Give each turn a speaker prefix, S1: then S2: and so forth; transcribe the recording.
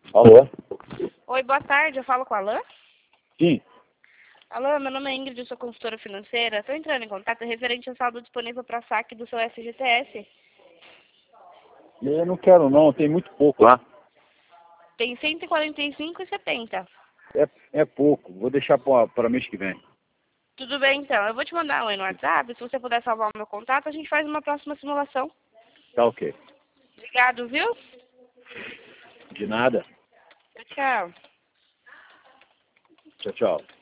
S1: Alô?
S2: Oi, boa tarde, eu falo com a Alain?
S1: Sim.
S2: Alain, meu nome é Ingrid, eu sou consultora financeira. Estou entrando em contato referente ao saldo disponível para saque do seu FGTS.
S1: Eu não quero não, tem muito pouco lá.
S2: Tem 145,70.
S1: É pouco, vou deixar para mês que vem.
S2: Tudo bem, então. Eu vou te mandar um no WhatsApp. Se você puder salvar o meu contato, a gente faz uma próxima simulação.
S1: Tá ok.
S2: Obrigado, viu?
S1: De nada.
S2: Tchau.
S1: Tchau, tchau.